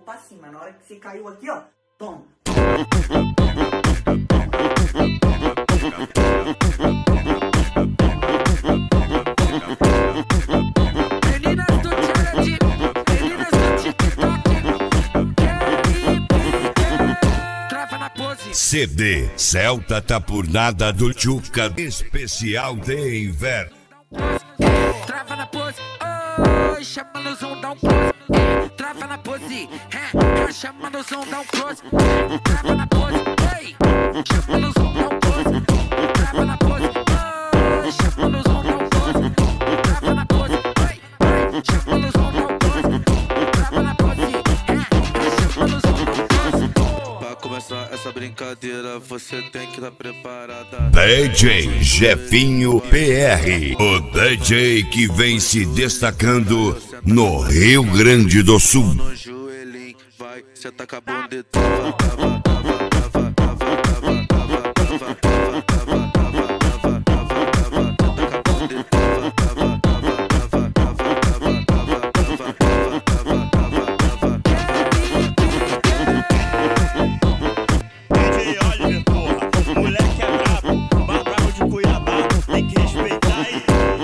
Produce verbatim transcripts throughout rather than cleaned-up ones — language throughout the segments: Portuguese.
pra cima. Na hora que você caiu aqui, ó, toma. Meninas do challenge, meninas do TikTok, trava na pose. C D Celta tá por nada do Tchuca, especial de inverno. Trava na pose, oh, chama no zoom, dá um close. Trava na pose, é, chama no zoom, dá um close. Trava na pose, ei, chama no zoom, dá um close. Trava na pose, oh, chama no zoom, dá um close. Trava na pose, ei, chama no zoom, dá um close. Trava na pose, é, chama no zoom, dá um close. Pra começar essa brincadeira, você tem que estar preparada. D J Jefinho P R, o D J que vem se destacando no Rio Grande do Sul. No joelhinho, vai, cê tá com a bunda e trava, trava, trava, trava, trava, trava, trava, trava, trava, trava, trava, trava, cê tá com a bunda e trava, trava, trava, trava, trava, trava, trava, trava, trava, trava, D J Oliver, porra, moleque é brabo, mais brabo de Cuiabá, tem que respeitar aí.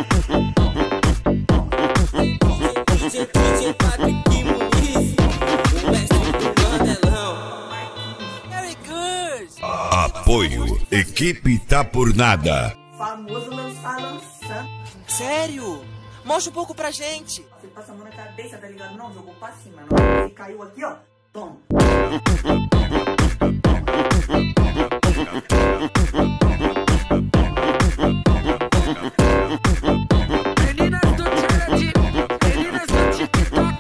D J Patrick Muniz, o mestre do Mandelão. Very good. Apoio, equipe tá por nada. Famoso lançar lançando. Sério? Mostra um pouco pra gente. Você passa a mão na cabeça, tá ligado? Não, jogou pra cima. Na hora que você caiu aqui, ó, toma. Meninas do challenge, meninas do TikTok,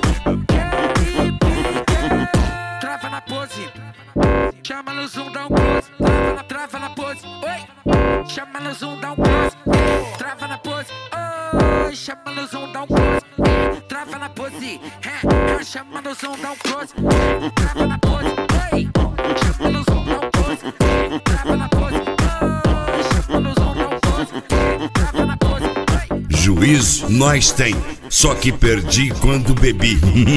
trava na pose, chama no zoom, dá um close. Trava na, trava na pose, oi, chama no zoom, dá um close. Trava na pose, oi, chama no zoom, dá um close. Trava na pose, é, chama no zoom, dá um close. Trava na pose, oi, chama no zoom, dá um close. Trava na pose, oi, chama no zoom, dá um close. Trava na pose, oi. Juiz nós tem, só que perdi quando bebi.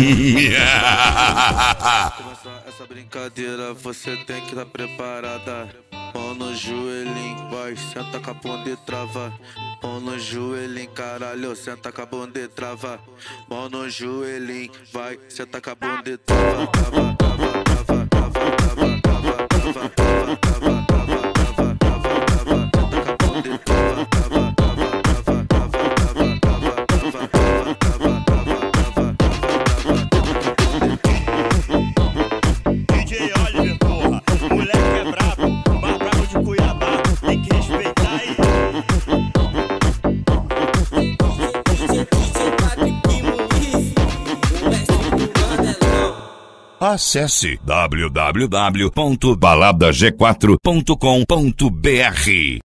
começar essa brincadeira, você tem que estar preparada. Mão no joelhinho, vai, senta com a bunda e trava. Mão no joelhinho, caralho, senta com a bunda e trava. Mão no joelhinho, vai, senta com a bunda e trava, trava, trava, trava, trava, trava, trava, trava, trava, trava, trava, trava, trava, trava, senta com a bunda e trava, trava, trava, trava, trava, trava, trava, trava, trava, trava, trava, D J Oliver, porra, moleque é brabo, mais brabo de Cuiabá, tem que respeitar aí. D J Patrick Muniz, o mestre do Mandelão. Acesse w w w ponto balada g quatro ponto com ponto b r.